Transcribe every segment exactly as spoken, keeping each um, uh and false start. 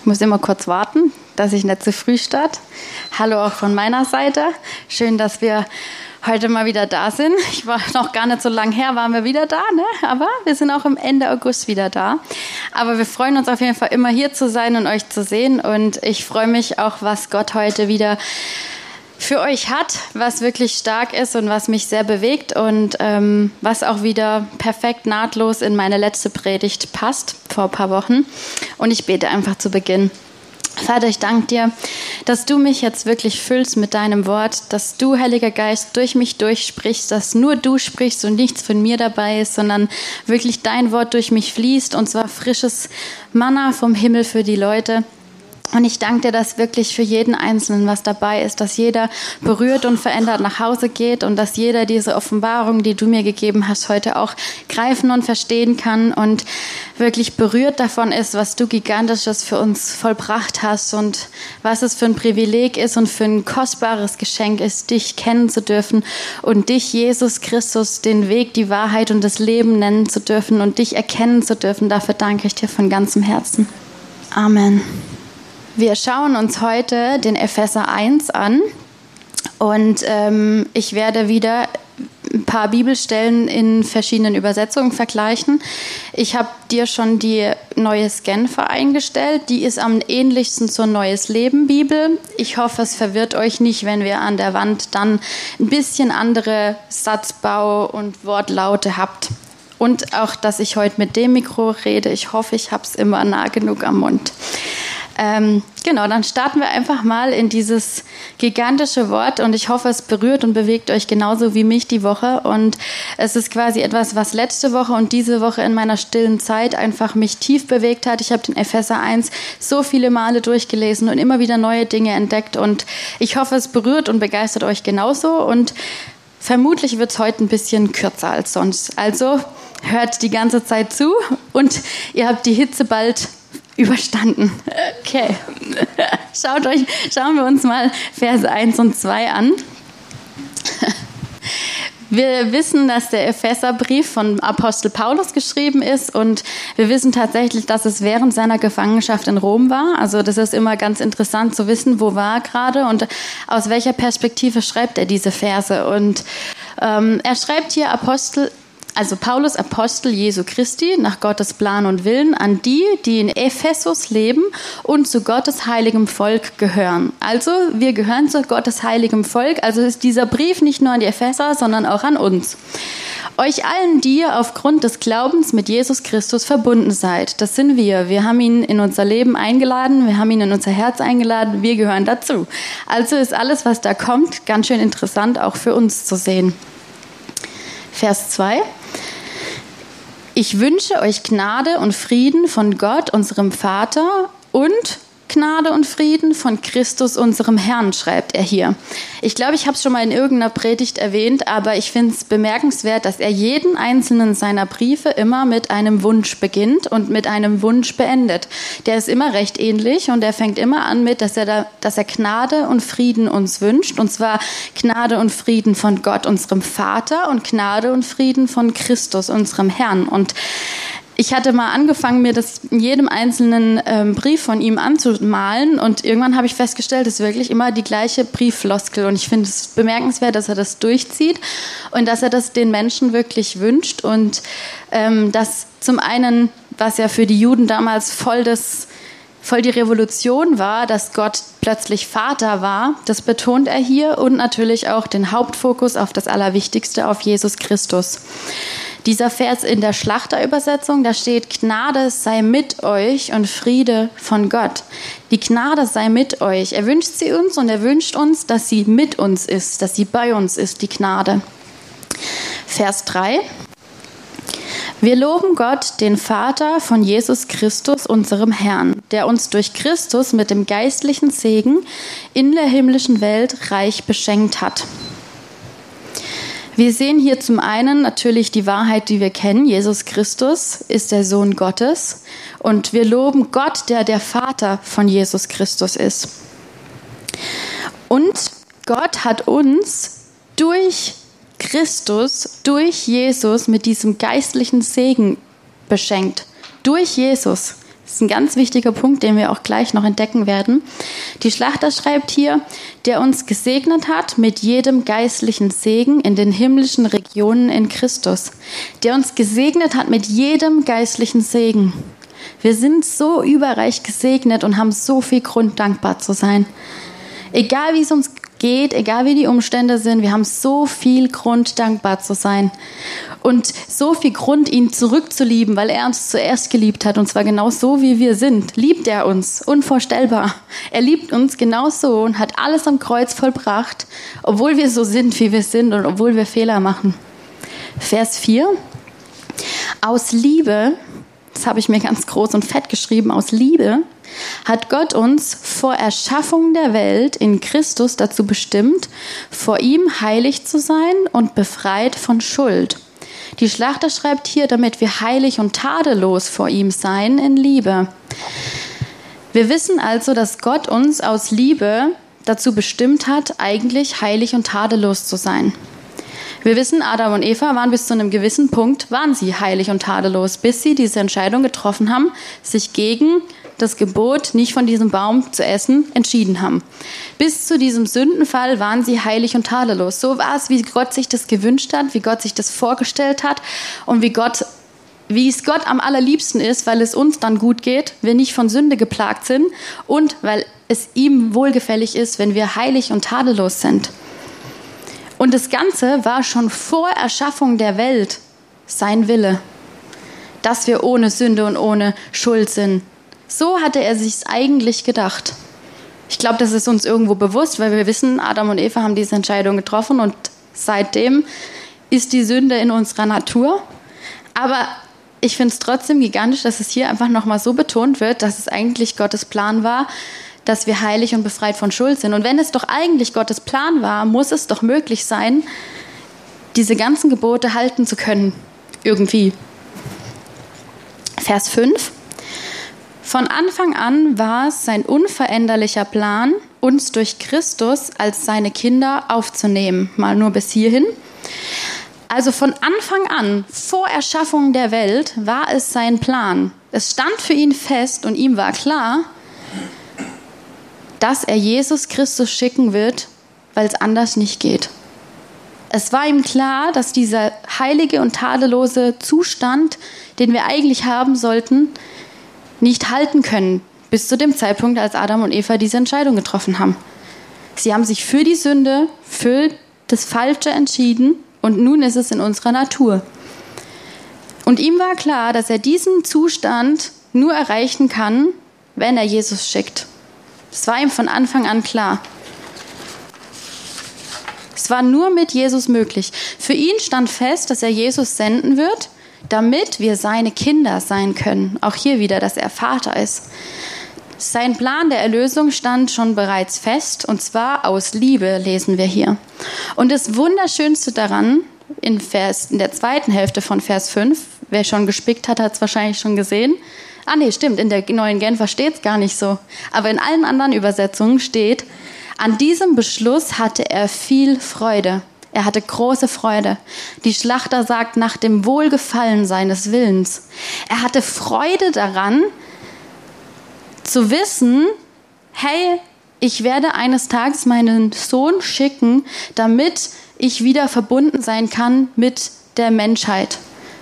muss immer kurz warten, dass ich nicht zu früh starte. Hallo auch von meiner Seite. Schön, dass wir heute mal wieder da sind. Ich war noch gar nicht so lange her, waren wir wieder da, ne? Aber wir sind auch im Ende August wieder da. Aber wir freuen uns auf jeden Fall immer hier zu sein und euch zu sehen. Und ich freue mich auch, was Gott heute wieder für euch hat, was wirklich stark ist und was mich sehr bewegt und ähm, was auch wieder perfekt nahtlos in meine letzte Predigt passt vor ein paar Wochen. Und ich bete einfach zu Beginn. Vater, ich danke dir, dass du mich jetzt wirklich füllst mit deinem Wort, dass du, Heiliger Geist, durch mich durchsprichst, dass nur du sprichst und nichts von mir dabei ist, sondern wirklich dein Wort durch mich fließt und zwar frisches Manna vom Himmel für die Leute. Und ich danke dir, dass wirklich für jeden Einzelnen was dabei ist, dass jeder berührt und verändert nach Hause geht und dass jeder diese Offenbarung, die du mir gegeben hast, heute auch greifen und verstehen kann und wirklich berührt davon ist, was du Gigantisches für uns vollbracht hast und was es für ein Privileg ist und für ein kostbares Geschenk ist, dich kennen zu dürfen und dich, Jesus Christus, den Weg, die Wahrheit und das Leben nennen zu dürfen und dich erkennen zu dürfen. Dafür danke ich dir von ganzem Herzen. Amen. Wir schauen uns heute den Epheser eins an und ähm, ich werde wieder ein paar Bibelstellen in verschiedenen Übersetzungen vergleichen. Ich habe dir schon die Neues Genfer eingestellt. Die ist am ähnlichsten zur Neues Leben Bibel. Ich hoffe, es verwirrt euch nicht, wenn wir an der Wand dann ein bisschen andere Satzbau und Wortlaute habt. Und auch, dass ich heute mit dem Mikro rede. Ich hoffe, ich habe es immer nah genug am Mund. Ähm, genau, dann starten wir einfach mal in dieses gigantische Wort und ich hoffe, es berührt und bewegt euch genauso wie mich die Woche und es ist quasi etwas, was letzte Woche und diese Woche in meiner stillen Zeit einfach mich tief bewegt hat. Ich habe den Epheser eins so viele Male durchgelesen und immer wieder neue Dinge entdeckt und ich hoffe, es berührt und begeistert euch genauso und vermutlich wird es heute ein bisschen kürzer als sonst. Also hört die ganze Zeit zu und ihr habt die Hitze bald überstanden. Okay. Schaut euch, schauen wir uns mal Verse eins und zwei an. Wir wissen, dass der Epheserbrief von Apostel Paulus geschrieben ist und wir wissen tatsächlich, dass es während seiner Gefangenschaft in Rom war. Also das ist immer ganz interessant zu wissen, wo war er gerade und aus welcher Perspektive schreibt er diese Verse. Und ähm, er schreibt hier Apostel Also Paulus, Apostel Jesu Christi, nach Gottes Plan und Willen, an die, die in Ephesus leben und zu Gottes heiligem Volk gehören. Also wir gehören zu Gottes heiligem Volk, also ist dieser Brief nicht nur an die Epheser, sondern auch an uns. Euch allen, die ihr aufgrund des Glaubens mit Jesus Christus verbunden seid, das sind wir. Wir haben ihn in unser Leben eingeladen, wir haben ihn in unser Herz eingeladen, wir gehören dazu. Also ist alles, was da kommt, ganz schön interessant auch für uns zu sehen. Vers zwei. Ich wünsche euch Gnade und Frieden von Gott, unserem Vater, und Gnade und Frieden von Christus, unserem Herrn, schreibt er hier. Ich glaube, ich habe es schon mal in irgendeiner Predigt erwähnt, aber ich finde es bemerkenswert, dass er jeden einzelnen seiner Briefe immer mit einem Wunsch beginnt und mit einem Wunsch beendet. Der ist immer recht ähnlich und er fängt immer an mit, dass er, da, dass er Gnade und Frieden uns wünscht, und zwar Gnade und Frieden von Gott, unserem Vater, und Gnade und Frieden von Christus, unserem Herrn. Und ich hatte mal angefangen, mir das in jedem einzelnen ähm, Brief von ihm anzumalen und irgendwann habe ich festgestellt, es ist wirklich immer die gleiche Brieffloskel und ich finde es bemerkenswert, dass er das durchzieht und dass er das den Menschen wirklich wünscht und ähm, dass zum einen, was ja für die Juden damals voll das voll die Revolution war, dass Gott plötzlich Vater war, das betont er hier und natürlich auch den Hauptfokus auf das Allerwichtigste, auf Jesus Christus. Dieser Vers in der Schlachterübersetzung, da steht, Gnade sei mit euch und Friede von Gott. Die Gnade sei mit euch. Er wünscht sie uns und er wünscht uns, dass sie mit uns ist, dass sie bei uns ist, die Gnade. Vers drei. Wir loben Gott, den Vater von Jesus Christus, unserem Herrn, der uns durch Christus mit dem geistlichen Segen in der himmlischen Welt reich beschenkt hat. Wir sehen hier zum einen natürlich die Wahrheit, die wir kennen. Jesus Christus ist der Sohn Gottes und wir loben Gott, der der Vater von Jesus Christus ist. Und Gott hat uns durch Christus, durch Jesus mit diesem geistlichen Segen beschenkt. Durch Jesus. Das ist ein ganz wichtiger Punkt, den wir auch gleich noch entdecken werden. Die Schlachter schreibt hier, der uns gesegnet hat mit jedem geistlichen Segen in den himmlischen Regionen in Christus. Der uns gesegnet hat mit jedem geistlichen Segen. Wir sind so überreich gesegnet und haben so viel Grund, dankbar zu sein. Egal wie es uns geht, egal wie die Umstände sind, wir haben so viel Grund, dankbar zu sein. Und so viel Grund, ihn zurückzulieben, weil er uns zuerst geliebt hat. Und zwar genau so, wie wir sind. Liebt er uns, unvorstellbar. Er liebt uns genau so und hat alles am Kreuz vollbracht, obwohl wir so sind, wie wir sind und obwohl wir Fehler machen. Vers vier. Aus Liebe, das habe ich mir ganz groß und fett geschrieben, aus Liebe hat Gott uns vor Erschaffung der Welt in Christus dazu bestimmt, vor ihm heilig zu sein und befreit von Schuld. Die Schlachter schreibt hier, damit wir heilig und tadellos vor ihm sein in Liebe. Wir wissen also, dass Gott uns aus Liebe dazu bestimmt hat, eigentlich heilig und tadellos zu sein. Wir wissen, Adam und Eva waren bis zu einem gewissen Punkt, waren sie heilig und tadellos, bis sie diese Entscheidung getroffen haben, sich gegen das Gebot, nicht von diesem Baum zu essen, entschieden haben. Bis zu diesem Sündenfall waren sie heilig und tadellos. So war es, wie Gott sich das gewünscht hat, wie Gott sich das vorgestellt hat und wie Gott, wie es Gott am allerliebsten ist, weil es uns dann gut geht, wir nicht von Sünde geplagt sind und weil es ihm wohlgefällig ist, wenn wir heilig und tadellos sind. Und das Ganze war schon vor Erschaffung der Welt sein Wille, dass wir ohne Sünde und ohne Schuld sind. So hatte er sich's eigentlich gedacht. Ich glaube, das ist uns irgendwo bewusst, weil wir wissen, Adam und Eva haben diese Entscheidung getroffen und seitdem ist die Sünde in unserer Natur. Aber ich finde es trotzdem gigantisch, dass es hier einfach nochmal so betont wird, dass es eigentlich Gottes Plan war, dass wir heilig und befreit von Schuld sind. Und wenn es doch eigentlich Gottes Plan war, muss es doch möglich sein, diese ganzen Gebote halten zu können. Irgendwie. Vers fünf. Von Anfang an war es sein unveränderlicher Plan, uns durch Christus als seine Kinder aufzunehmen. Mal nur bis hierhin. Also von Anfang an, vor Erschaffung der Welt, war es sein Plan. Es stand für ihn fest und ihm war klar, dass er Jesus Christus schicken wird, weil es anders nicht geht. Es war ihm klar, dass dieser heilige und tadellose Zustand, den wir eigentlich haben sollten, nicht halten können, bis zu dem Zeitpunkt, als Adam und Eva diese Entscheidung getroffen haben. Sie haben sich für die Sünde, für das Falsche entschieden und nun ist es in unserer Natur. Und ihm war klar, dass er diesen Zustand nur erreichen kann, wenn er Jesus schickt. Das war ihm von Anfang an klar. Es war nur mit Jesus möglich. Für ihn stand fest, dass er Jesus senden wird, damit wir seine Kinder sein können. Auch hier wieder, dass er Vater ist. Sein Plan der Erlösung stand schon bereits fest, und zwar aus Liebe, lesen wir hier. Und das Wunderschönste daran, in, Vers, in der zweiten Hälfte von Vers fünf, wer schon gespickt hat, hat es wahrscheinlich schon gesehen. Ah nee, stimmt, in der neuen Genfer steht es gar nicht so. Aber in allen anderen Übersetzungen steht, an diesem Beschluss hatte er viel Freude. Er hatte große Freude. Die Schlachter sagt, nach dem Wohlgefallen seines Willens. Er hatte Freude daran, zu wissen, hey, ich werde eines Tages meinen Sohn schicken, damit ich wieder verbunden sein kann mit der Menschheit.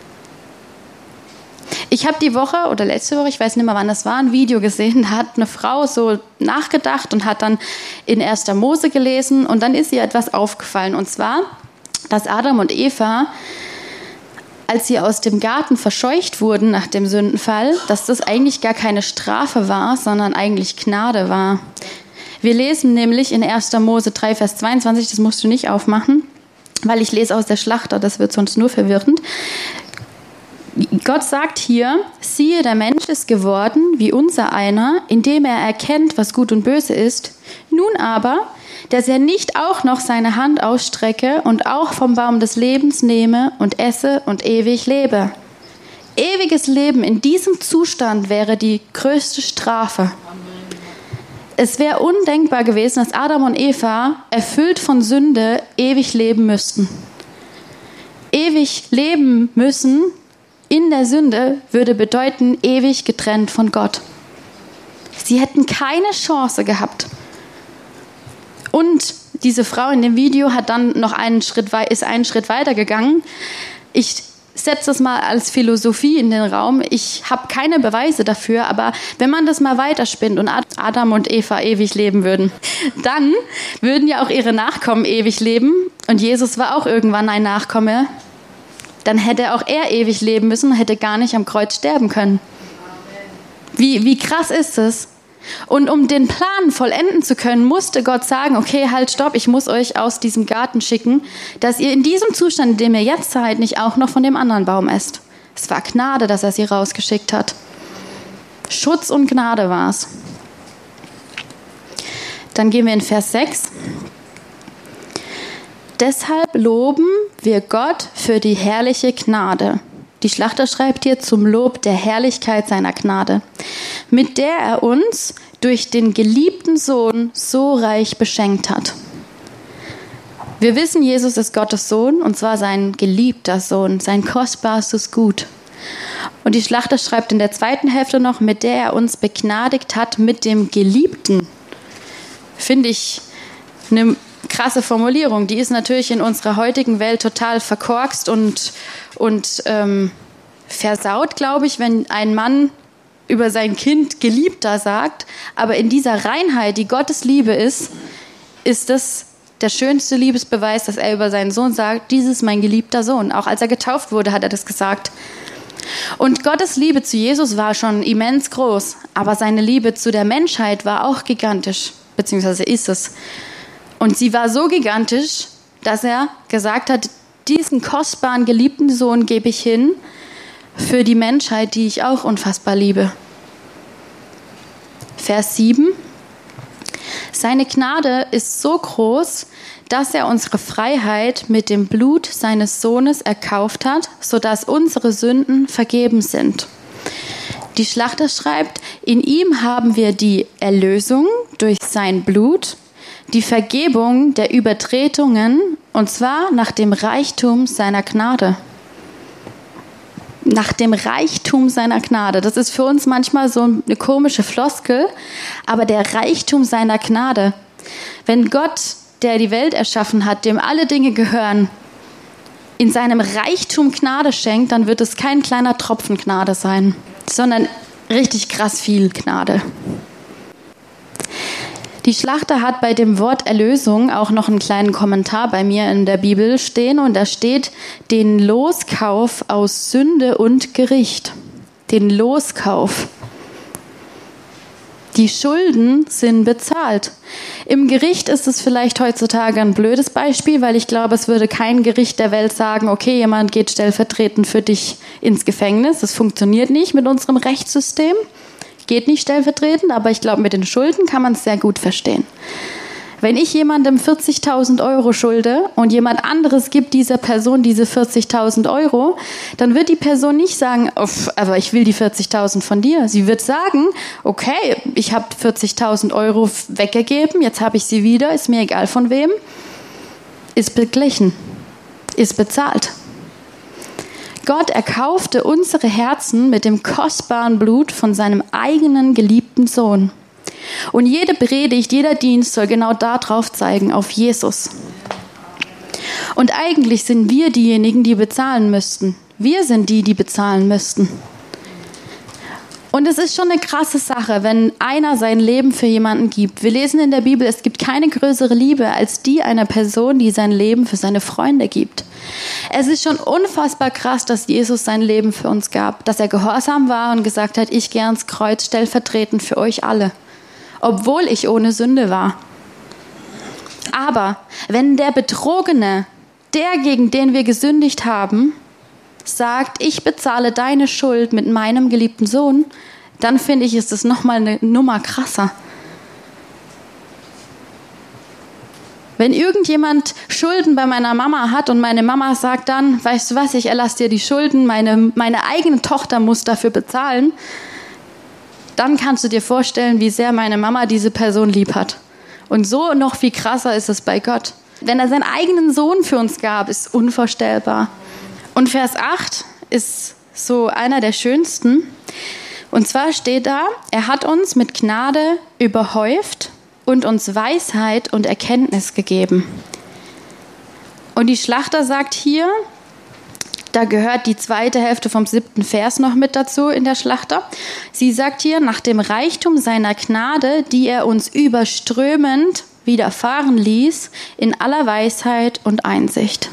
Ich habe die Woche oder letzte Woche, ich weiß nicht mehr, wann das war, ein Video gesehen, da hat eine Frau so nachgedacht und hat dann in erster Mose gelesen und dann ist ihr etwas aufgefallen, und zwar, dass Adam und Eva, als sie aus dem Garten verscheucht wurden nach dem Sündenfall, dass das eigentlich gar keine Strafe war, sondern eigentlich Gnade war. Wir lesen nämlich in erster Mose drei, Vers zweiundzwanzig, das musst du nicht aufmachen, weil ich lese aus der Schlachter, das wird sonst nur verwirrend. Gott sagt hier, siehe, der Mensch ist geworden wie unser einer, indem er erkennt, was gut und böse ist. Nun aber, dass er nicht auch noch seine Hand ausstrecke und auch vom Baum des Lebens nehme und esse und ewig lebe. Ewiges Leben in diesem Zustand wäre die größte Strafe. Es wäre undenkbar gewesen, dass Adam und Eva, erfüllt von Sünde, ewig leben müssten. Ewig leben müssen in der Sünde würde bedeuten, ewig getrennt von Gott. Sie hätten keine Chance gehabt. Und diese Frau in dem Video hat dann noch einen Schritt, ist einen Schritt weiter gegangen. Ich setze das mal als Philosophie in den Raum. Ich habe keine Beweise dafür, aber wenn man das mal weiterspinnt und Adam und Eva ewig leben würden, dann würden ja auch ihre Nachkommen ewig leben. Und Jesus war auch irgendwann ein Nachkomme. Dann hätte auch er ewig leben müssen und hätte gar nicht am Kreuz sterben können. Wie, wie krass ist es? Und um den Plan vollenden zu können, musste Gott sagen, okay, halt, stopp, ich muss euch aus diesem Garten schicken, dass ihr in diesem Zustand, in dem ihr jetzt seid, nicht auch noch von dem anderen Baum esst. Es war Gnade, dass er sie rausgeschickt hat. Schutz und Gnade war es. Dann gehen wir in Vers sechs. Deshalb loben wir Gott für die herrliche Gnade. Die Schlachter schreibt hier zum Lob der Herrlichkeit seiner Gnade, mit der er uns durch den geliebten Sohn so reich beschenkt hat. Wir wissen, Jesus ist Gottes Sohn, und zwar sein geliebter Sohn, sein kostbarstes Gut. Und die Schlachter schreibt in der zweiten Hälfte noch, mit der er uns begnadigt hat mit dem Geliebten. Finde ich eine krasse Formulierung. Die ist natürlich in unserer heutigen Welt total verkorkst und, und ähm, versaut, glaube ich, wenn ein Mann über sein Kind Geliebter sagt. Aber in dieser Reinheit, die Gottes Liebe ist, ist das der schönste Liebesbeweis, dass er über seinen Sohn sagt, dies ist mein geliebter Sohn. Auch als er getauft wurde, hat er das gesagt. Und Gottes Liebe zu Jesus war schon immens groß, aber seine Liebe zu der Menschheit war auch gigantisch, beziehungsweise ist es. Und sie war so gigantisch, dass er gesagt hat, diesen kostbaren, geliebten Sohn gebe ich hin für die Menschheit, die ich auch unfassbar liebe. Vers sieben. Seine Gnade ist so groß, dass er unsere Freiheit mit dem Blut seines Sohnes erkauft hat, sodass unsere Sünden vergeben sind. Die Schlachter schreibt, in ihm haben wir die Erlösung durch sein Blut, die Vergebung der Übertretungen, und zwar nach dem Reichtum seiner Gnade. Nach dem Reichtum seiner Gnade. Das ist für uns manchmal so eine komische Floskel, aber der Reichtum seiner Gnade. Wenn Gott, der die Welt erschaffen hat, dem alle Dinge gehören, in seinem Reichtum Gnade schenkt, dann wird es kein kleiner Tropfen Gnade sein, sondern richtig krass viel Gnade. Die Schlachter hat bei dem Wort Erlösung auch noch einen kleinen Kommentar bei mir in der Bibel stehen, und da steht den Loskauf aus Sünde und Gericht. Den Loskauf. Die Schulden sind bezahlt. Im Gericht ist es vielleicht heutzutage ein blödes Beispiel, weil ich glaube, es würde kein Gericht der Welt sagen, okay, jemand geht stellvertretend für dich ins Gefängnis. Das funktioniert nicht mit unserem Rechtssystem. Geht nicht stellvertretend, aber ich glaube, mit den Schulden kann man es sehr gut verstehen. Wenn ich jemandem vierzigtausend Euro schulde und jemand anderes gibt dieser Person diese vierzigtausend Euro, dann wird die Person nicht sagen, aber ich will die vierzigtausend von dir. Sie wird sagen, okay, ich habe vierzigtausend Euro weggegeben, jetzt habe ich sie wieder, ist mir egal von wem. Ist beglichen, ist bezahlt. Gott erkaufte unsere Herzen mit dem kostbaren Blut von seinem eigenen geliebten Sohn. Und jede Predigt, jeder Dienst soll genau darauf zeigen, auf Jesus. Und eigentlich sind wir diejenigen, die bezahlen müssten. Wir sind die, die bezahlen müssten. Und es ist schon eine krasse Sache, wenn einer sein Leben für jemanden gibt. Wir lesen in der Bibel, es gibt keine größere Liebe als die einer Person, die sein Leben für seine Freunde gibt. Es ist schon unfassbar krass, dass Jesus sein Leben für uns gab, dass er gehorsam war und gesagt hat, ich gehe ans Kreuz stellvertretend für euch alle, obwohl ich ohne Sünde war. Aber wenn der Betrogene, der, gegen den wir gesündigt haben, sagt, ich bezahle deine Schuld mit meinem geliebten Sohn, dann finde ich, ist das nochmal eine Nummer krasser. Wenn irgendjemand Schulden bei meiner Mama hat und meine Mama sagt dann, weißt du was, ich erlasse dir die Schulden, meine, meine eigene Tochter muss dafür bezahlen, dann kannst du dir vorstellen, wie sehr meine Mama diese Person lieb hat. Und so noch viel krasser ist es bei Gott. Wenn er seinen eigenen Sohn für uns gab, ist unvorstellbar. Und Vers acht ist so einer der schönsten. Und zwar steht da, er hat uns mit Gnade überhäuft und uns Weisheit und Erkenntnis gegeben. Und die Schlachter sagt hier, da gehört die zweite Hälfte vom siebten Vers noch mit dazu in der Schlachter. Sie sagt hier, nach dem Reichtum seiner Gnade, die er uns überströmend widerfahren ließ, in aller Weisheit und Einsicht.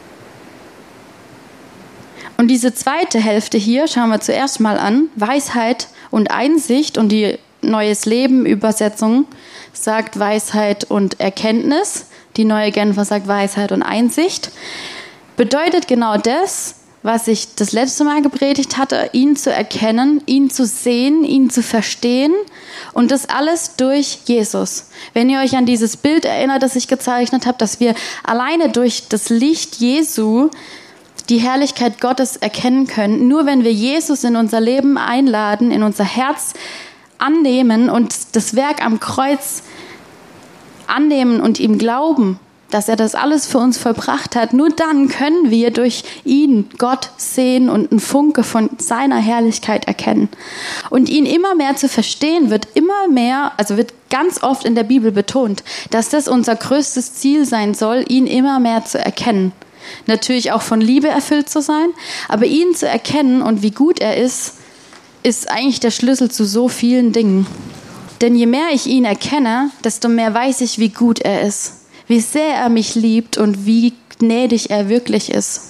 Und diese zweite Hälfte hier, schauen wir zuerst mal an, Weisheit und Einsicht, und die Neues Leben Übersetzung sagt Weisheit und Erkenntnis, die Neue Genfer sagt Weisheit und Einsicht, bedeutet genau das, was ich das letzte Mal gepredigt hatte, ihn zu erkennen, ihn zu sehen, ihn zu verstehen, und das alles durch Jesus. Wenn ihr euch an dieses Bild erinnert, das ich gezeichnet habe, dass wir alleine durch das Licht Jesu die Herrlichkeit Gottes erkennen können, nur wenn wir Jesus in unser Leben einladen, in unser Herz annehmen und das Werk am Kreuz annehmen und ihm glauben, dass er das alles für uns vollbracht hat, nur dann können wir durch ihn Gott sehen und einen Funke von seiner Herrlichkeit erkennen. Und ihn immer mehr zu verstehen, wird immer mehr, also wird ganz oft in der Bibel betont, dass das unser größtes Ziel sein soll, ihn immer mehr zu erkennen. Natürlich auch von Liebe erfüllt zu sein, aber ihn zu erkennen und wie gut er ist, ist eigentlich der Schlüssel zu so vielen Dingen. Denn je mehr ich ihn erkenne, desto mehr weiß ich, wie gut er ist, wie sehr er mich liebt und wie gnädig er wirklich ist.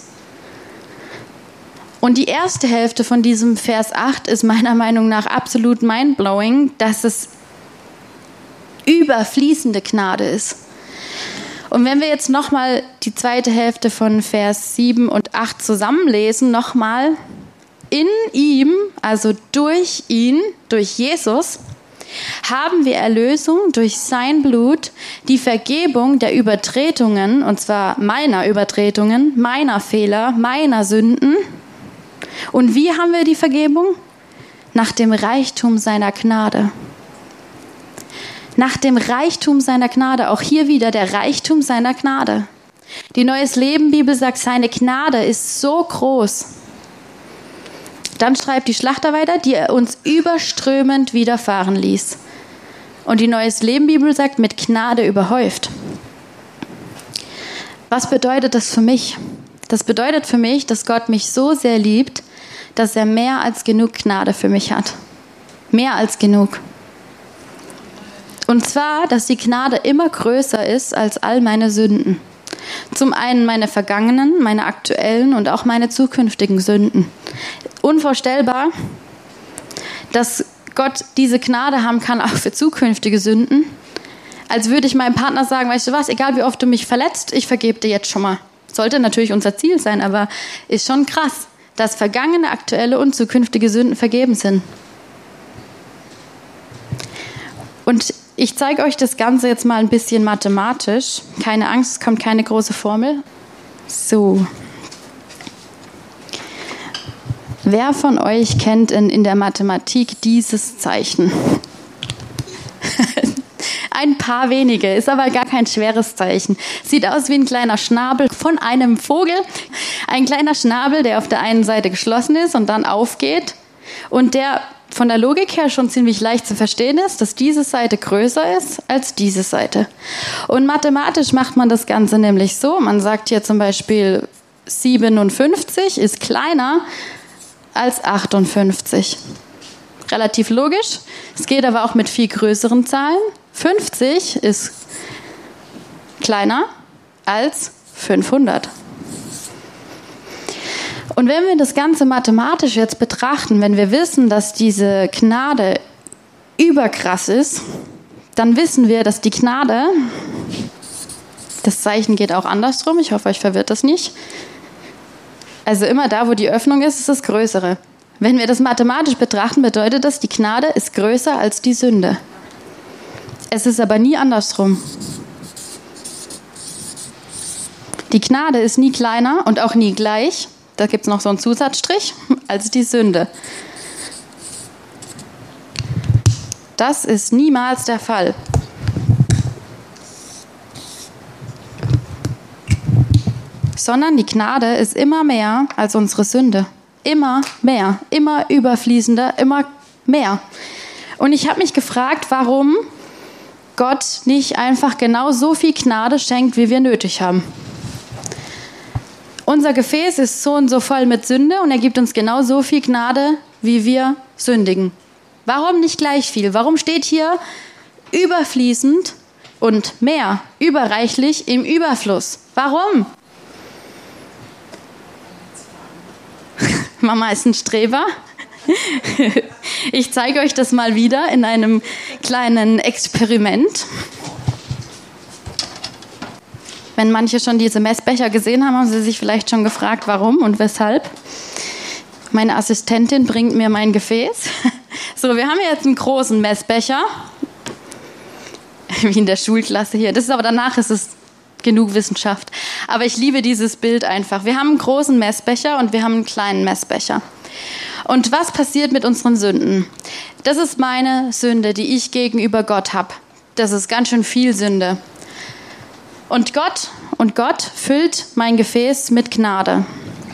Und die erste Hälfte von diesem Vers acht ist meiner Meinung nach absolut mindblowing, dass es überfließende Gnade ist. Und wenn wir jetzt nochmal die zweite Hälfte von Vers sieben und acht zusammenlesen, nochmal, in ihm, also durch ihn, durch Jesus, haben wir Erlösung durch sein Blut, die Vergebung der Übertretungen, und zwar meiner Übertretungen, meiner Fehler, meiner Sünden. Und wie haben wir die Vergebung? Nach dem Reichtum seiner Gnade. Nach dem Reichtum seiner Gnade, auch hier wieder der Reichtum seiner Gnade. Die Neues Leben Bibel sagt, seine Gnade ist so groß. Dann schreibt die Schlachter weiter, die er uns überströmend widerfahren ließ. Und die Neues Leben Bibel sagt, mit Gnade überhäuft. Was bedeutet das für mich? Das bedeutet für mich, dass Gott mich so sehr liebt, dass er mehr als genug Gnade für mich hat. Mehr als genug. Und zwar, dass die Gnade immer größer ist als all meine Sünden. Zum einen meine vergangenen, meine aktuellen und auch meine zukünftigen Sünden. Unvorstellbar, dass Gott diese Gnade haben kann, auch für zukünftige Sünden. Als würde ich meinem Partner sagen, weißt du was, egal wie oft du mich verletzt, ich vergebe dir jetzt schon mal. Sollte natürlich unser Ziel sein, aber ist schon krass, dass vergangene, aktuelle und zukünftige Sünden vergeben sind. Und ich zeige euch das Ganze jetzt mal ein bisschen mathematisch. Keine Angst, es kommt keine große Formel. So. Wer von euch kennt in, in der Mathematik dieses Zeichen? Ein paar wenige, ist aber gar kein schweres Zeichen. Sieht aus wie ein kleiner Schnabel von einem Vogel. Ein kleiner Schnabel, der auf der einen Seite geschlossen ist und dann aufgeht. Und der von der Logik her schon ziemlich leicht zu verstehen ist, dass diese Seite größer ist als diese Seite. Und mathematisch macht man das Ganze nämlich so. Man sagt hier zum Beispiel siebenundfünfzig ist kleiner als achtundfünfzig. Relativ logisch. Es geht aber auch mit viel größeren Zahlen. fünfzig ist kleiner als fünfhundert. Und wenn wir das Ganze mathematisch jetzt betrachten, wenn wir wissen, dass diese Gnade überkrass ist, dann wissen wir, dass die Gnade, das Zeichen geht auch andersrum, ich hoffe, euch verwirrt das nicht. Also immer da, wo die Öffnung ist, ist das Größere. Wenn wir das mathematisch betrachten, bedeutet das, die Gnade ist größer als die Sünde. Es ist aber nie andersrum. Die Gnade ist nie kleiner und auch nie gleich, da gibt es noch so einen Zusatzstrich, als die Sünde. Das ist niemals der Fall. Sondern die Gnade ist immer mehr als unsere Sünde. immer mehr, immer überfließender, immer mehr. Und ich habe mich gefragt, warum Gott nicht einfach genau so viel Gnade schenkt, wie wir nötig haben. Unser Gefäß ist so und so voll mit Sünde und er gibt uns genau so viel Gnade, wie wir sündigen. Warum nicht gleich viel? Warum steht hier überfließend und mehr, überreichlich im Überfluss? Warum? Mama ist ein Streber. Ich zeige euch das mal wieder in einem kleinen Experiment. Wenn manche schon diese Messbecher gesehen haben, haben sie sich vielleicht schon gefragt, warum und weshalb. Meine Assistentin bringt mir mein Gefäß. So, wir haben jetzt einen großen Messbecher. Wie in der Schulklasse hier. Das ist aber danach ist es genug Wissenschaft. Aber ich liebe dieses Bild einfach. Wir haben einen großen Messbecher und wir haben einen kleinen Messbecher. Und was passiert mit unseren Sünden? Das ist meine Sünde, die ich gegenüber Gott habe. Das ist ganz schön viel Sünde. Und Gott, und Gott füllt mein Gefäß mit Gnade.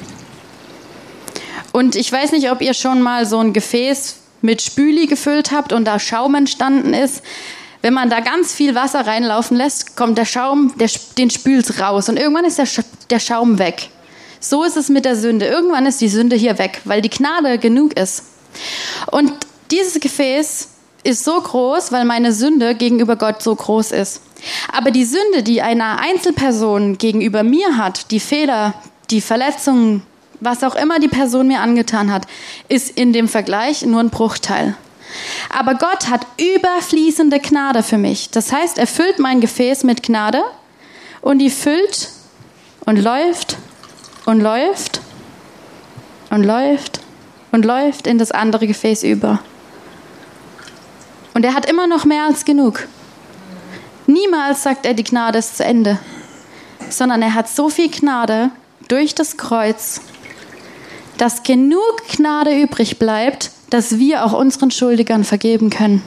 Und ich weiß nicht, ob ihr schon mal so ein Gefäß mit Spüli gefüllt habt und da Schaum entstanden ist. Wenn man da ganz viel Wasser reinlaufen lässt, kommt der Schaum, der, den spült's raus und irgendwann ist der, der Schaum weg. So ist es mit der Sünde. Irgendwann ist die Sünde hier weg, weil die Gnade genug ist. Und dieses Gefäß ist so groß, weil meine Sünde gegenüber Gott so groß ist. Aber die Sünde, die einer Einzelperson gegenüber mir hat, die Fehler, die Verletzungen, was auch immer die Person mir angetan hat, ist in dem Vergleich nur ein Bruchteil. Aber Gott hat überfließende Gnade für mich. Das heißt, er füllt mein Gefäß mit Gnade und die füllt und läuft und läuft und läuft und läuft in das andere Gefäß über. Und er hat immer noch mehr als genug. Niemals sagt er, die Gnade ist zu Ende, sondern er hat so viel Gnade durch das Kreuz, dass genug Gnade übrig bleibt, dass wir auch unseren Schuldigern vergeben können.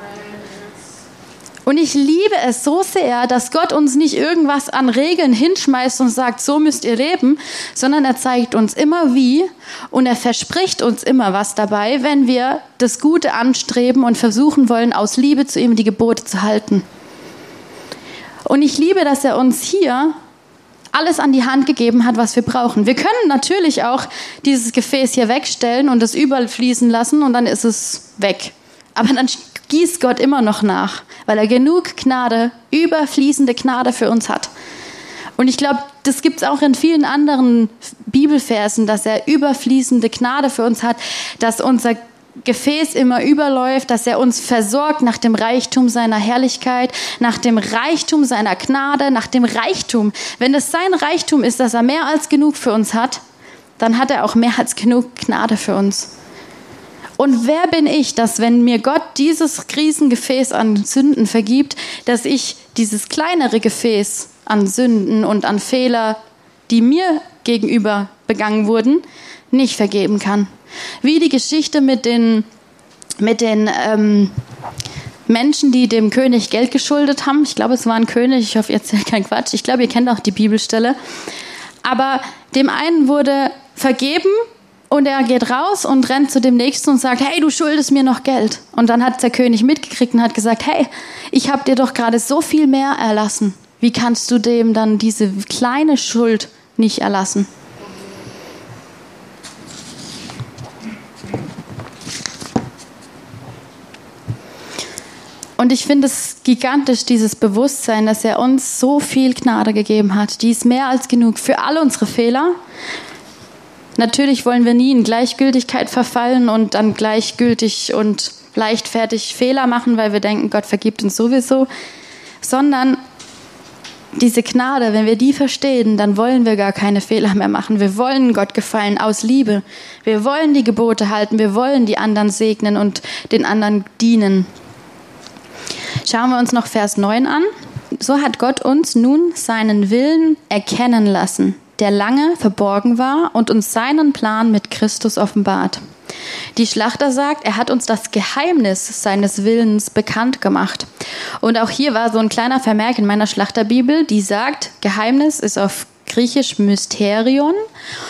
Und ich liebe es so sehr, dass Gott uns nicht irgendwas an Regeln hinschmeißt und sagt, so müsst ihr leben, sondern er zeigt uns immer wie und er verspricht uns immer was dabei, wenn wir das Gute anstreben und versuchen wollen, aus Liebe zu ihm die Gebote zu halten. Und ich liebe, dass er uns hier alles an die Hand gegeben hat, was wir brauchen. Wir können natürlich auch dieses Gefäß hier wegstellen und es überfließen lassen und dann ist es weg. Aber dann gießt Gott immer noch nach, weil er genug Gnade, überfließende Gnade für uns hat. Und ich glaube, das gibt es auch in vielen anderen Bibelversen, dass er überfließende Gnade für uns hat, dass unser Gefäß immer überläuft, dass er uns versorgt nach dem Reichtum seiner Herrlichkeit, nach dem Reichtum seiner Gnade, nach dem Reichtum. Wenn es sein Reichtum ist, dass er mehr als genug für uns hat, dann hat er auch mehr als genug Gnade für uns. Und wer bin ich, dass wenn mir Gott dieses Riesengefäß an Sünden vergibt, dass ich dieses kleinere Gefäß an Sünden und an Fehler, die mir gegenüber begangen wurden, nicht vergeben kann? Wie die Geschichte mit den, mit den ähm, Menschen, die dem König Geld geschuldet haben. Ich glaube, es war ein König, ich hoffe, ihr erzählt keinen Quatsch. Ich glaube, ihr kennt auch die Bibelstelle. Aber dem einen wurde vergeben und er geht raus und rennt zu dem Nächsten und sagt, hey, du schuldest mir noch Geld. Und dann hat der König mitgekriegt und hat gesagt, hey, ich habe dir doch gerade so viel mehr erlassen. Wie kannst du dem dann diese kleine Schuld nicht erlassen? Und ich finde es gigantisch, dieses Bewusstsein, dass er uns so viel Gnade gegeben hat. Die ist mehr als genug für alle unsere Fehler. Natürlich wollen wir nie in Gleichgültigkeit verfallen und dann gleichgültig und leichtfertig Fehler machen, weil wir denken, Gott vergibt uns sowieso. Sondern diese Gnade, wenn wir die verstehen, dann wollen wir gar keine Fehler mehr machen. Wir wollen Gott gefallen aus Liebe. Wir wollen die Gebote halten. Wir wollen die anderen segnen und den anderen dienen. Schauen wir uns noch Vers neun an. So hat Gott uns nun seinen Willen erkennen lassen, der lange verborgen war und uns seinen Plan mit Christus offenbart. Die Schlachter sagt, er hat uns das Geheimnis seines Willens bekannt gemacht. Und auch hier war so ein kleiner Vermerk in meiner Schlachterbibel, die sagt, Geheimnis ist auf Griechisch Mysterion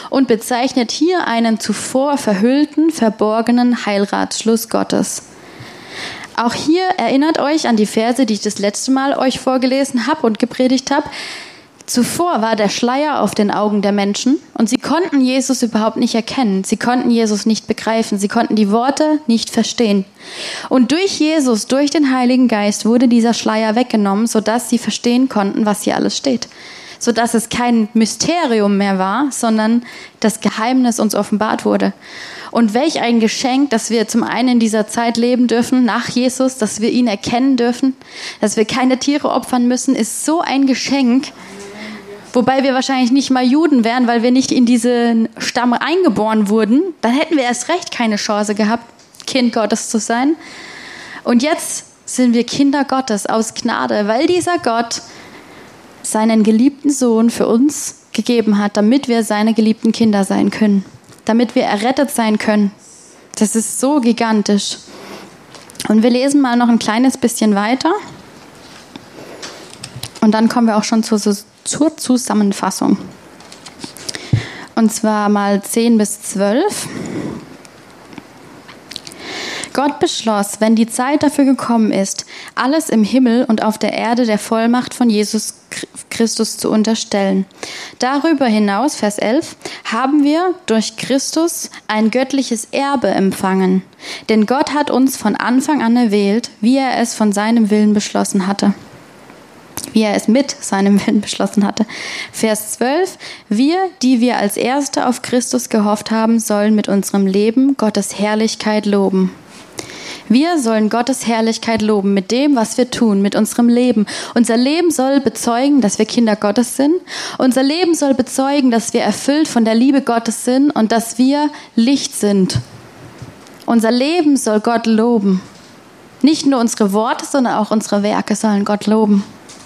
und bezeichnet hier einen zuvor verhüllten, verborgenen Heilsratschluss Gottes. Auch hier erinnert euch an die Verse, die ich das letzte Mal euch vorgelesen habe und gepredigt habe. Zuvor war der Schleier auf den Augen der Menschen und sie konnten Jesus überhaupt nicht erkennen. Sie konnten Jesus nicht begreifen. Sie konnten die Worte nicht verstehen. Und durch Jesus, durch den Heiligen Geist wurde dieser Schleier weggenommen, sodass sie verstehen konnten, was hier alles steht. Sodass es kein Mysterium mehr war, sondern das Geheimnis uns offenbart wurde. Und welch ein Geschenk, dass wir zum einen in dieser Zeit leben dürfen, nach Jesus, dass wir ihn erkennen dürfen, dass wir keine Tiere opfern müssen, ist so ein Geschenk. Wobei wir wahrscheinlich nicht mal Juden wären, weil wir nicht in diesen Stamm eingeboren wurden. Dann hätten wir erst recht keine Chance gehabt, Kind Gottes zu sein. Und jetzt sind wir Kinder Gottes aus Gnade, weil dieser Gott seinen geliebten Sohn für uns gegeben hat, damit wir seine geliebten Kinder sein können. Damit wir errettet sein können. Das ist so gigantisch. Und wir lesen mal noch ein kleines bisschen weiter. Und dann kommen wir auch schon zur, zur Zusammenfassung. Und zwar mal zehn bis zwölf. Gott beschloss, wenn die Zeit dafür gekommen ist, alles im Himmel und auf der Erde der Vollmacht von Jesus Christus zu unterstellen. Darüber hinaus, Vers elf, haben wir durch Christus ein göttliches Erbe empfangen. Denn Gott hat uns von Anfang an erwählt, wie er es von seinem Willen beschlossen hatte. Wie er es mit seinem Willen beschlossen hatte. Vers zwölf, wir, die wir als Erste auf Christus gehofft haben, sollen mit unserem Leben Gottes Herrlichkeit loben. Wir sollen Gottes Herrlichkeit loben mit dem, was wir tun, mit unserem Leben. Unser Leben soll bezeugen, dass wir Kinder Gottes sind. Unser Leben soll bezeugen, dass wir erfüllt von der Liebe Gottes sind und dass wir Licht sind. Unser Leben soll Gott loben. Nicht nur unsere Worte, sondern auch unsere Werke sollen Gott loben.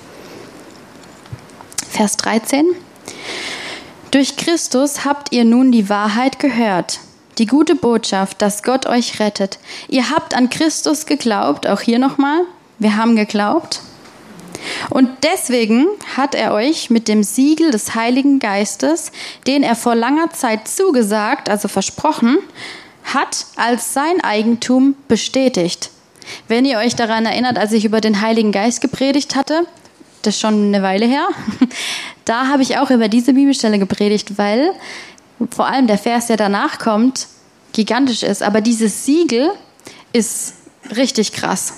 Vers dreizehn. Durch Christus habt ihr nun die Wahrheit gehört. Die gute Botschaft, dass Gott euch rettet. Ihr habt an Christus geglaubt, auch hier nochmal, wir haben geglaubt. Und deswegen hat er euch mit dem Siegel des Heiligen Geistes, den er vor langer Zeit zugesagt, also versprochen, hat als sein Eigentum bestätigt. Wenn ihr euch daran erinnert, als ich über den Heiligen Geist gepredigt hatte, das ist schon eine Weile her, da habe ich auch über diese Bibelstelle gepredigt, weil vor allem der Vers, der danach kommt, gigantisch ist. Aber dieses Siegel ist richtig krass.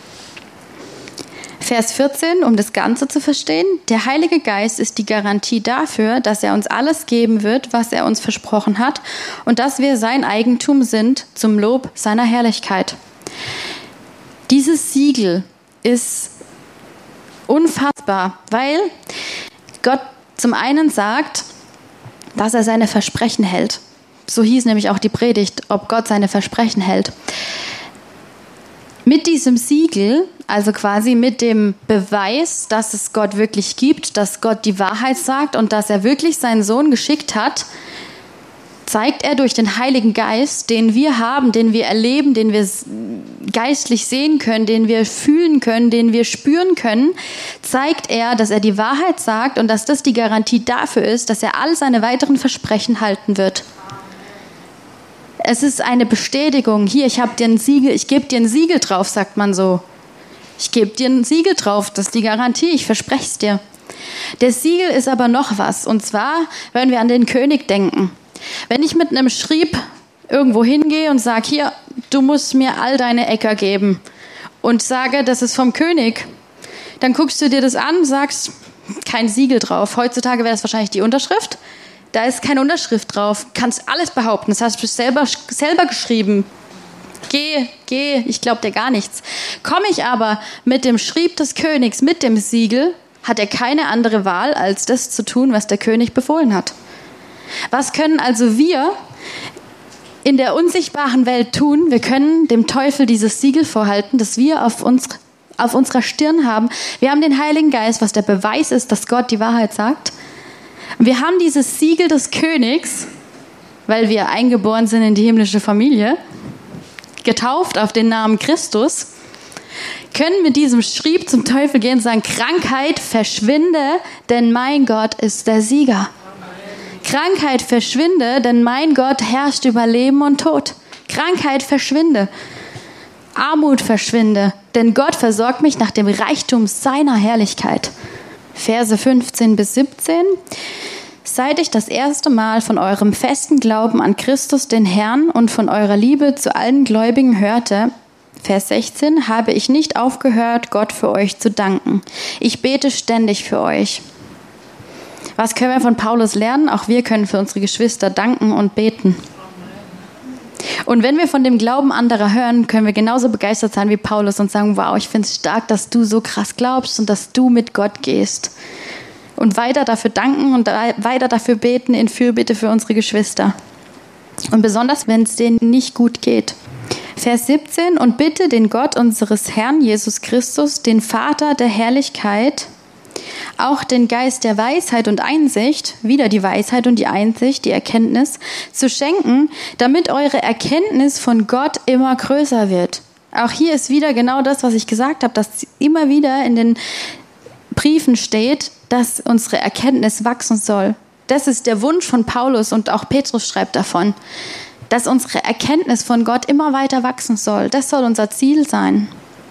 Vers vierzehn, um das Ganze zu verstehen. Der Heilige Geist ist die Garantie dafür, dass er uns alles geben wird, was er uns versprochen hat und dass wir sein Eigentum sind zum Lob seiner Herrlichkeit. Dieses Siegel ist unfassbar, weil Gott zum einen sagt, dass er seine Versprechen hält. So hieß nämlich auch die Predigt, ob Gott seine Versprechen hält. Mit diesem Siegel, also quasi mit dem Beweis, dass es Gott wirklich gibt, dass Gott die Wahrheit sagt und dass er wirklich seinen Sohn geschickt hat, zeigt er durch den Heiligen Geist, den wir haben, den wir erleben, den wir geistlich sehen können, den wir fühlen können, den wir spüren können, zeigt er, dass er die Wahrheit sagt und dass das die Garantie dafür ist, dass er all seine weiteren Versprechen halten wird. Es ist eine Bestätigung. Hier, ich habe dir ein Siegel, ich gebe dir ein Siegel drauf, sagt man so. Ich gebe dir ein Siegel drauf, das ist die Garantie, ich verspreche es dir. Der Siegel ist aber noch was, und zwar, wenn wir an den König denken. Wenn ich mit einem Schrieb irgendwo hingehe und sage, hier, du musst mir all deine Äcker geben und sage, das ist vom König, dann guckst du dir das an und sagst, kein Siegel drauf. Heutzutage wäre das wahrscheinlich die Unterschrift. Da ist keine Unterschrift drauf. Kannst alles behaupten. Das hast du selber, selber geschrieben. Geh, geh, ich glaube dir gar nichts. Komme ich aber mit dem Schrieb des Königs, mit dem Siegel, hat er keine andere Wahl, als das zu tun, was der König befohlen hat. Was können also wir in der unsichtbaren Welt tun? Wir können dem Teufel dieses Siegel vorhalten, das wir auf, uns, auf unserer Stirn haben. Wir haben den Heiligen Geist, was der Beweis ist, dass Gott die Wahrheit sagt. Wir haben dieses Siegel des Königs, weil wir eingeboren sind in die himmlische Familie, getauft auf den Namen Christus, können mit diesem Schrieb zum Teufel gehen und sagen, Krankheit, verschwinde, denn mein Gott ist der Sieger. Krankheit verschwinde, denn mein Gott herrscht über Leben und Tod. Krankheit verschwinde. Armut verschwinde, denn Gott versorgt mich nach dem Reichtum seiner Herrlichkeit. Verse fünfzehn bis siebzehn. Seit ich das erste Mal von eurem festen Glauben an Christus, den Herrn, und von eurer Liebe zu allen Gläubigen hörte, Vers sechzehn, habe ich nicht aufgehört, Gott für euch zu danken. Ich bete ständig für euch. Was können wir von Paulus lernen? Auch wir können für unsere Geschwister danken und beten. Und wenn wir von dem Glauben anderer hören, können wir genauso begeistert sein wie Paulus und sagen, wow, ich finde es stark, dass du so krass glaubst und dass du mit Gott gehst. Und weiter dafür danken und weiter dafür beten in Fürbitte für unsere Geschwister. Und besonders, wenn es denen nicht gut geht. Vers siebzehn, und bitte den Gott unseres Herrn Jesus Christus, den Vater der Herrlichkeit, auch den Geist der Weisheit und Einsicht, wieder die Weisheit und die Einsicht, die Erkenntnis, zu schenken, damit eure Erkenntnis von Gott immer größer wird. Auch hier ist wieder genau das, was ich gesagt habe, dass immer wieder in den Briefen steht, dass unsere Erkenntnis wachsen soll. Das ist der Wunsch von Paulus und auch Petrus schreibt davon, dass unsere Erkenntnis von Gott immer weiter wachsen soll. Das soll unser Ziel sein.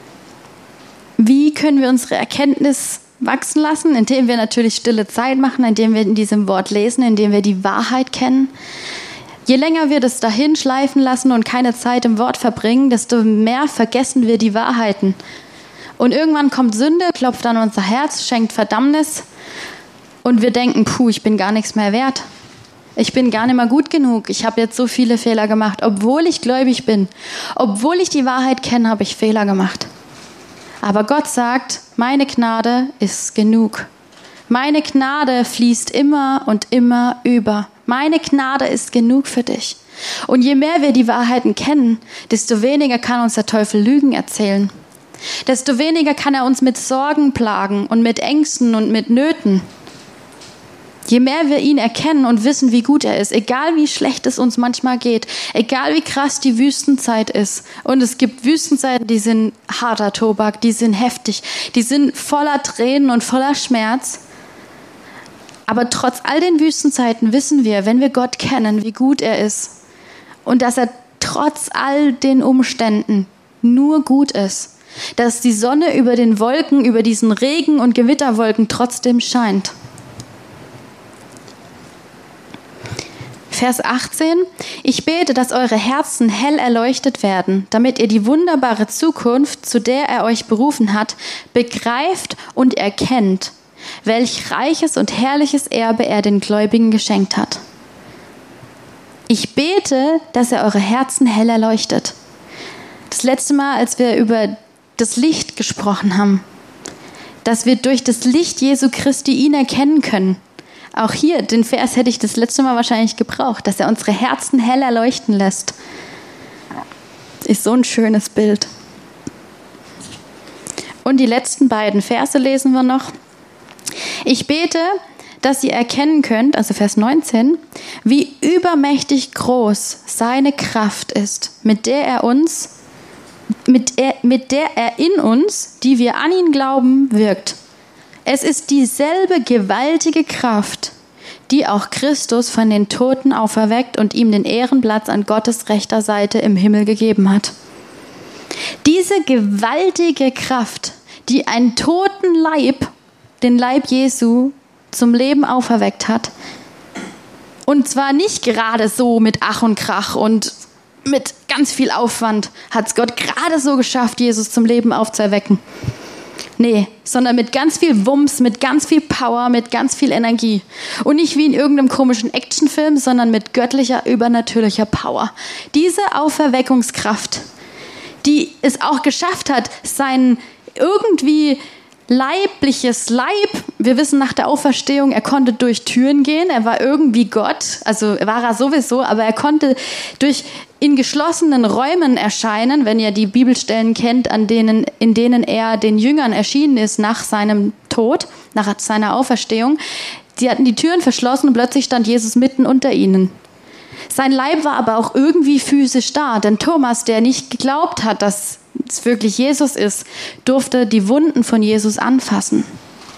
Wie können wir unsere Erkenntnis wachsen lassen? Indem wir natürlich stille Zeit machen, indem wir in diesem Wort lesen, indem wir die Wahrheit kennen. Je länger wir das dahin schleifen lassen und keine Zeit im Wort verbringen, desto mehr vergessen wir die Wahrheiten. Und irgendwann kommt Sünde, klopft an unser Herz, schenkt Verdammnis und wir denken, puh, ich bin gar nichts mehr wert. Ich bin gar nicht mehr gut genug. Ich habe jetzt so viele Fehler gemacht. Obwohl ich gläubig bin, obwohl ich die Wahrheit kenne, habe ich Fehler gemacht. Aber Gott sagt, meine Gnade ist genug. Meine Gnade fließt immer und immer über. Meine Gnade ist genug für dich. Und je mehr wir die Wahrheiten kennen, desto weniger kann uns der Teufel Lügen erzählen. Desto weniger kann er uns mit Sorgen plagen und mit Ängsten und mit Nöten. Je mehr wir ihn erkennen und wissen, wie gut er ist, egal wie schlecht es uns manchmal geht, egal wie krass die Wüstenzeit ist. Und es gibt Wüstenzeiten, die sind harter Tobak, die sind heftig, die sind voller Tränen und voller Schmerz. Aber trotz all den Wüstenzeiten wissen wir, wenn wir Gott kennen, wie gut er ist und dass er trotz all den Umständen nur gut ist. Dass die Sonne über den Wolken, über diesen Regen- und Gewitterwolken trotzdem scheint. Vers achtzehn. Ich bete, dass eure Herzen hell erleuchtet werden, damit ihr die wunderbare Zukunft, zu der er euch berufen hat, begreift und erkennt, welch reiches und herrliches Erbe er den Gläubigen geschenkt hat. Ich bete, dass er eure Herzen hell erleuchtet. Das letzte Mal, als wir über das Licht gesprochen haben, dass wir durch das Licht Jesu Christi ihn erkennen können. Auch hier, den Vers hätte ich das letzte Mal wahrscheinlich gebraucht, dass er unsere Herzen hell erleuchten lässt. Ist so ein schönes Bild. Und die letzten beiden Verse lesen wir noch. Ich bete, dass ihr erkennen könnt, also Vers neunzehn, wie übermächtig groß seine Kraft ist, mit der er uns Mit, er, mit der er in uns, die wir an ihn glauben, wirkt. Es ist dieselbe gewaltige Kraft, die auch Christus von den Toten auferweckt und ihm den Ehrenplatz an Gottes rechter Seite im Himmel gegeben hat. Diese gewaltige Kraft, die einen toten Leib, den Leib Jesu, zum Leben auferweckt hat, und zwar nicht gerade so mit Ach und Krach und mit ganz viel Aufwand hat es Gott gerade so geschafft, Jesus zum Leben aufzuerwecken. Nee, sondern mit ganz viel Wumms, mit ganz viel Power, mit ganz viel Energie. Und nicht wie in irgendeinem komischen Actionfilm, sondern mit göttlicher, übernatürlicher Power. Diese Auferweckungskraft, die es auch geschafft hat, sein irgendwie leibliches Leib, wir wissen nach der Auferstehung, er konnte durch Türen gehen, er war irgendwie Gott, also war er sowieso, aber er konnte durch in geschlossenen Räumen erscheinen, wenn ihr die Bibelstellen kennt, an denen, in denen er den Jüngern erschienen ist nach seinem Tod, nach seiner Auferstehung. Sie hatten die Türen verschlossen und plötzlich stand Jesus mitten unter ihnen. Sein Leib war aber auch irgendwie physisch da, denn Thomas, der nicht geglaubt hat, dass es wirklich Jesus ist, durfte die Wunden von Jesus anfassen.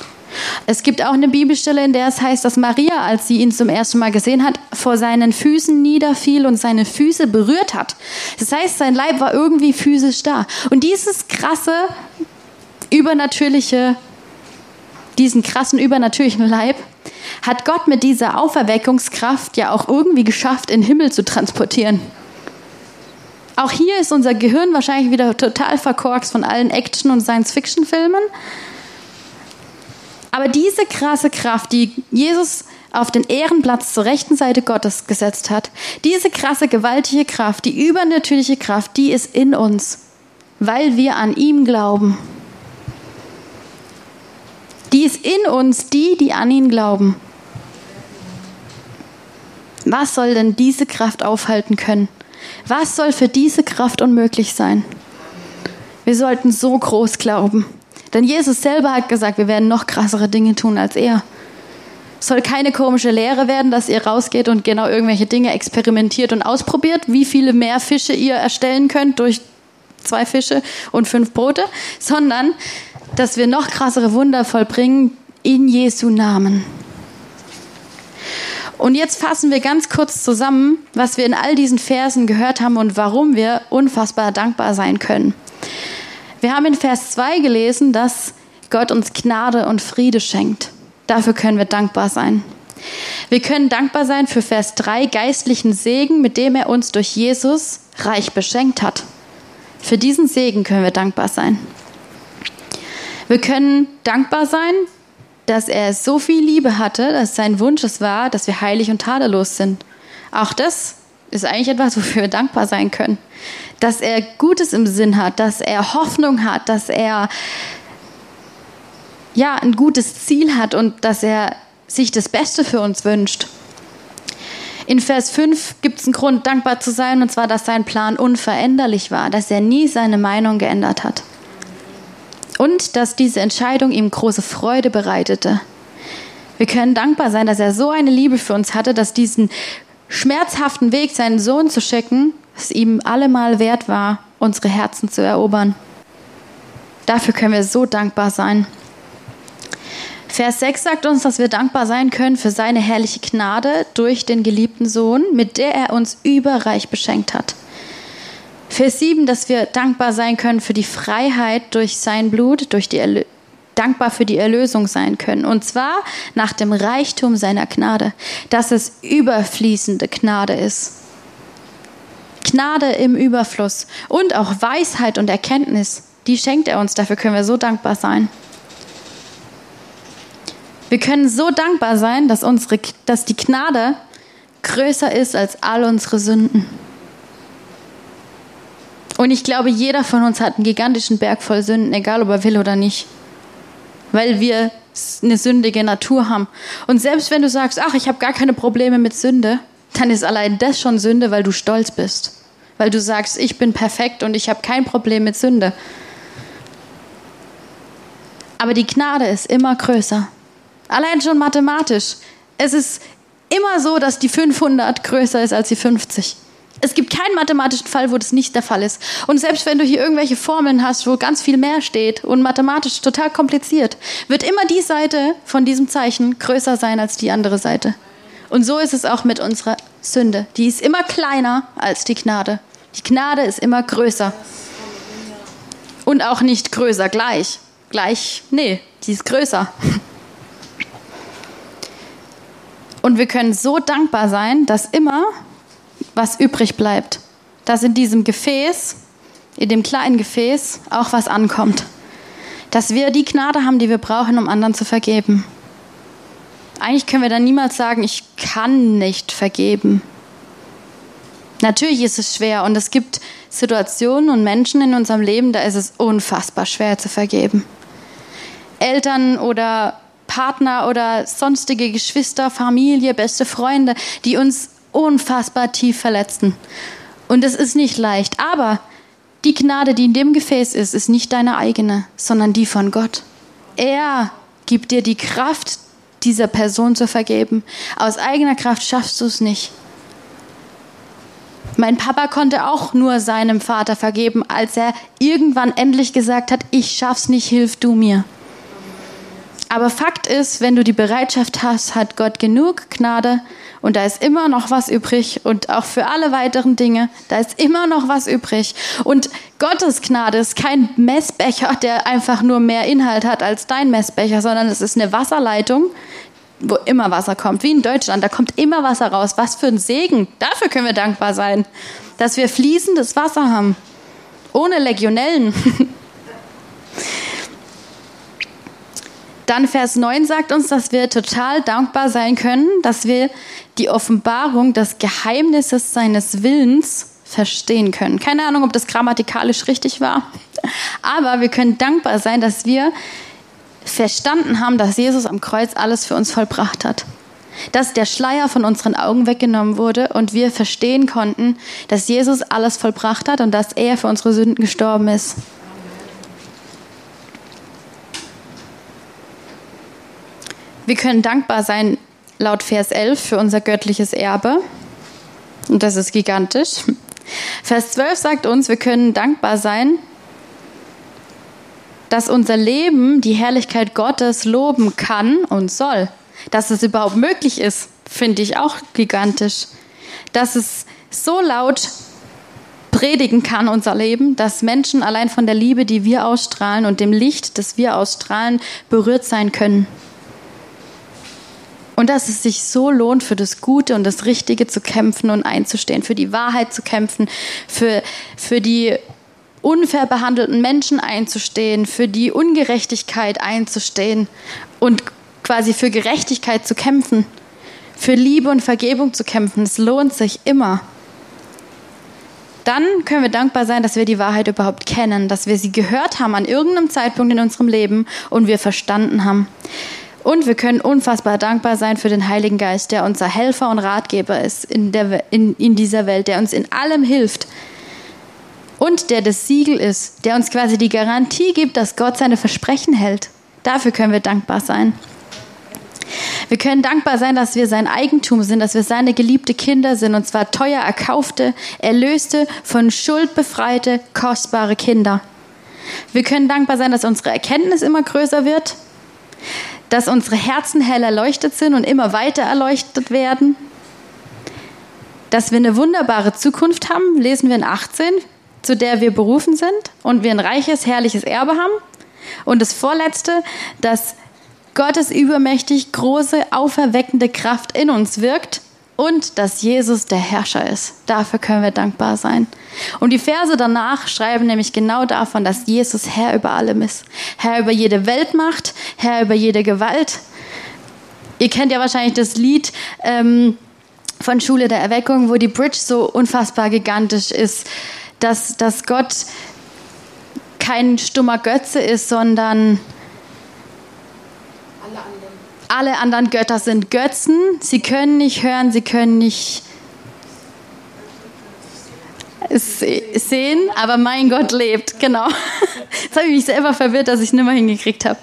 Es gibt auch eine Bibelstelle, in der es heißt, dass Maria, als sie ihn zum ersten Mal gesehen hat, vor seinen Füßen niederfiel und seine Füße berührt hat. Das heißt, sein Leib war irgendwie physisch da. Und dieses krasse, übernatürliche, diesen krassen, übernatürlichen Leib hat Gott mit dieser Auferweckungskraft ja auch irgendwie geschafft, in den Himmel zu transportieren. Auch hier ist unser Gehirn wahrscheinlich wieder total verkorkst von allen Action- und Science-Fiction-Filmen. Aber diese krasse Kraft, die Jesus auf den Ehrenplatz zur rechten Seite Gottes gesetzt hat, diese krasse, gewaltige Kraft, die übernatürliche Kraft, die ist in uns, weil wir an ihm glauben. Die ist in uns, die, die an ihn glauben. Was soll denn diese Kraft aufhalten können? Was soll für diese Kraft unmöglich sein? Wir sollten so groß glauben. Denn Jesus selber hat gesagt, wir werden noch krassere Dinge tun als er. Es soll keine komische Lehre werden, dass ihr rausgeht und genau irgendwelche Dinge experimentiert und ausprobiert, wie viele mehr Fische ihr erstellen könnt durch zwei Fische und fünf Brote, sondern dass wir noch krassere Wunder vollbringen in Jesu Namen. Und jetzt fassen wir ganz kurz zusammen, was wir in all diesen Versen gehört haben und warum wir unfassbar dankbar sein können. Wir haben in Vers zwei gelesen, dass Gott uns Gnade und Friede schenkt. Dafür können wir dankbar sein. Wir können dankbar sein für Vers drei, geistlichen Segen, mit dem er uns durch Jesus reich beschenkt hat. Für diesen Segen können wir dankbar sein. Wir können dankbar sein, dass er so viel Liebe hatte, dass sein Wunsch es war, dass wir heilig und tadellos sind. Auch das ist eigentlich etwas, wofür wir dankbar sein können. Dass er Gutes im Sinn hat, dass er Hoffnung hat, dass er ja, ein gutes Ziel hat und dass er sich das Beste für uns wünscht. In Vers fünf gibt es einen Grund, dankbar zu sein, und zwar, dass sein Plan unveränderlich war, dass er nie seine Meinung geändert hat. Und dass diese Entscheidung ihm große Freude bereitete. Wir können dankbar sein, dass er so eine Liebe für uns hatte, dass diesen schmerzhaften Weg, seinen Sohn zu schicken, es ihm allemal wert war, unsere Herzen zu erobern. Dafür können wir so dankbar sein. Vers sechs sagt uns, dass wir dankbar sein können für seine herrliche Gnade durch den geliebten Sohn, mit der er uns überreich beschenkt hat. Vers sieben, dass wir dankbar sein können für die Freiheit durch sein Blut, durch die Erlö- dankbar für die Erlösung sein können. Und zwar nach dem Reichtum seiner Gnade, dass es überfließende Gnade ist. Gnade im Überfluss und auch Weisheit und Erkenntnis, die schenkt er uns. Dafür können wir so dankbar sein. Wir können so dankbar sein, dass, unsere, dass die Gnade größer ist als all unsere Sünden. Und ich glaube, jeder von uns hat einen gigantischen Berg voll Sünden, egal ob er will oder nicht. Weil wir eine sündige Natur haben. Und selbst wenn du sagst, ach, ich habe gar keine Probleme mit Sünde, dann ist allein das schon Sünde, weil du stolz bist. Weil du sagst, ich bin perfekt und ich habe kein Problem mit Sünde. Aber die Gnade ist immer größer. Allein schon mathematisch. Es ist immer so, dass die fünfhundert größer ist als die fünfzig. Es gibt keinen mathematischen Fall, wo das nicht der Fall ist. Und selbst wenn du hier irgendwelche Formeln hast, wo ganz viel mehr steht und mathematisch total kompliziert, wird immer die Seite von diesem Zeichen größer sein als die andere Seite. Und so ist es auch mit unserer Sünde. Die ist immer kleiner als die Gnade. Die Gnade ist immer größer. Und auch nicht größer gleich. Gleich, nee, die ist größer. Und wir können so dankbar sein, dass immer was übrig bleibt. Dass in diesem Gefäß, in dem kleinen Gefäß, auch was ankommt. Dass wir die Gnade haben, die wir brauchen, um anderen zu vergeben. Eigentlich können wir dann niemals sagen, ich kann nicht vergeben. Natürlich ist es schwer und es gibt Situationen und Menschen in unserem Leben, da ist es unfassbar schwer zu vergeben. Eltern oder Partner oder sonstige Geschwister, Familie, beste Freunde, die uns unfassbar tief verletzen. Und es ist nicht leicht. Aber die Gnade, die in dem Gefäß ist, ist nicht deine eigene, sondern die von Gott. Er gibt dir die Kraft, dieser Person zu vergeben. Aus eigener Kraft schaffst du es nicht. Mein Papa konnte auch nur seinem Vater vergeben, als er irgendwann endlich gesagt hat, ich schaff's nicht, hilf du mir. Aber Fakt ist, wenn du die Bereitschaft hast, hat Gott genug Gnade und da ist immer noch was übrig und auch für alle weiteren Dinge, da ist immer noch was übrig. Und Gottes Gnade ist kein Messbecher, der einfach nur mehr Inhalt hat als dein Messbecher, sondern es ist eine Wasserleitung, wo immer Wasser kommt. Wie in Deutschland, da kommt immer Wasser raus. Was für ein Segen. Dafür können wir dankbar sein, dass wir fließendes Wasser haben. Ohne Legionellen. Dann Vers neun sagt uns, dass wir total dankbar sein können, dass wir die Offenbarung des Geheimnisses seines Willens verstehen können. Keine Ahnung, ob das grammatikalisch richtig war, aber wir können dankbar sein, dass wir verstanden haben, dass Jesus am Kreuz alles für uns vollbracht hat. Dass der Schleier von unseren Augen weggenommen wurde und wir verstehen konnten, dass Jesus alles vollbracht hat und dass er für unsere Sünden gestorben ist. Wir können dankbar sein, laut Vers elf, für unser göttliches Erbe. Und das ist gigantisch. Vers zwölf sagt uns, wir können dankbar sein, dass unser Leben die Herrlichkeit Gottes loben kann und soll. Dass es überhaupt möglich ist, finde ich auch gigantisch. Dass es so laut predigen kann, unser Leben, dass Menschen allein von der Liebe, die wir ausstrahlen und dem Licht, das wir ausstrahlen, berührt sein können. Und dass es sich so lohnt, für das Gute und das Richtige zu kämpfen und einzustehen, für die Wahrheit zu kämpfen, für, für die unfair behandelten Menschen einzustehen, für die Ungerechtigkeit einzustehen und quasi für Gerechtigkeit zu kämpfen, für Liebe und Vergebung zu kämpfen. Es lohnt sich immer. Dann können wir dankbar sein, dass wir die Wahrheit überhaupt kennen, dass wir sie gehört haben an irgendeinem Zeitpunkt in unserem Leben und wir verstanden haben. Und wir können unfassbar dankbar sein für den Heiligen Geist, der unser Helfer und Ratgeber ist in, der, in, in dieser Welt, der uns in allem hilft und der das Siegel ist, der uns quasi die Garantie gibt, dass Gott seine Versprechen hält. Dafür können wir dankbar sein. Wir können dankbar sein, dass wir sein Eigentum sind, dass wir seine geliebte Kinder sind, und zwar teuer erkaufte, erlöste, von Schuld befreite, kostbare Kinder. Wir können dankbar sein, dass unsere Erkenntnis immer größer wird, dass unsere Herzen hell erleuchtet sind und immer weiter erleuchtet werden, dass wir eine wunderbare Zukunft haben, lesen wir in achtzehn, zu der wir berufen sind und wir ein reiches, herrliches Erbe haben. Und das Vorletzte, dass Gottes übermächtig große, auferweckende Kraft in uns wirkt und dass Jesus der Herrscher ist. Dafür können wir dankbar sein. Und die Verse danach schreiben nämlich genau davon, dass Jesus Herr über allem ist. Herr über jede Weltmacht, Herr über jede Gewalt. Ihr kennt ja wahrscheinlich das Lied ähm, von Schule der Erweckung, wo die Bridge so unfassbar gigantisch ist, dass, dass Gott kein stummer Götze ist, sondern alle anderen Götter sind Götzen. Sie können nicht hören, sie können nicht sehen, aber mein Gott lebt. Genau. Jetzt habe ich mich selber verwirrt, dass ich es nicht mehr hingekriegt habe.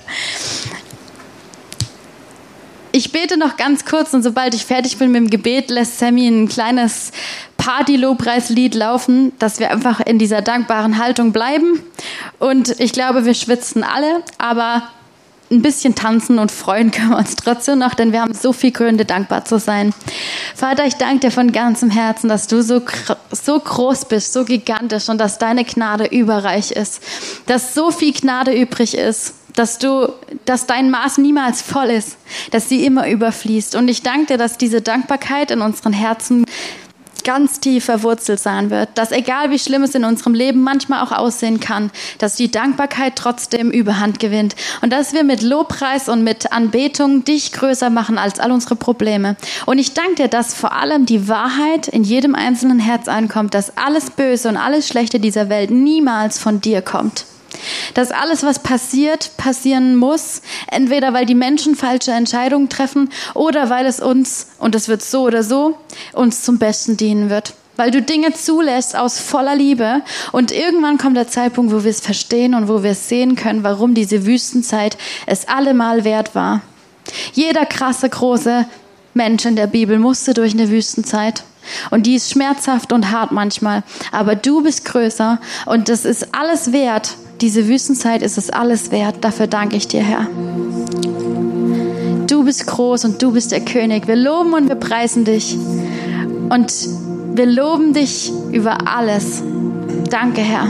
Ich bete noch ganz kurz und sobald ich fertig bin mit dem Gebet, lässt Sammy ein kleines Party-Lobpreislied laufen, dass wir einfach in dieser dankbaren Haltung bleiben. Und ich glaube, wir schwitzen alle, aber ein bisschen tanzen und freuen können wir uns trotzdem noch, denn wir haben so viele Gründe, dankbar zu sein. Vater, ich danke dir von ganzem Herzen, dass du so, so groß bist, so gigantisch und dass deine Gnade überreich ist, dass so viel Gnade übrig ist, dass du, dass dein Maß niemals voll ist, dass sie immer überfließt. Und ich danke dir, dass diese Dankbarkeit in unseren Herzen ganz tief verwurzelt sein wird, dass egal wie schlimm es in unserem Leben manchmal auch aussehen kann, dass die Dankbarkeit trotzdem Überhand gewinnt und dass wir mit Lobpreis und mit Anbetung dich größer machen als all unsere Probleme. Und ich danke dir, dass vor allem die Wahrheit in jedem einzelnen Herz ankommt, dass alles Böse und alles Schlechte dieser Welt niemals von dir kommt. Dass alles, was passiert, passieren muss, entweder weil die Menschen falsche Entscheidungen treffen oder weil es uns, und es wird so oder so, uns zum Besten dienen wird. Weil du Dinge zulässt aus voller Liebe und irgendwann kommt der Zeitpunkt, wo wir es verstehen und wo wir es sehen können, warum diese Wüstenzeit es allemal wert war. Jeder krasse, große Mensch in der Bibel musste durch eine Wüstenzeit. Und die ist schmerzhaft und hart manchmal. Aber du bist größer und das ist alles wert. Diese Wüstenzeit ist es alles wert. Dafür danke ich dir, Herr. bist groß und du bist der König. Wir loben und wir preisen dich. Und wir loben dich über alles. Danke, Herr.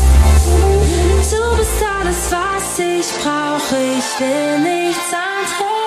Ich brauche, ich will nichts anderes.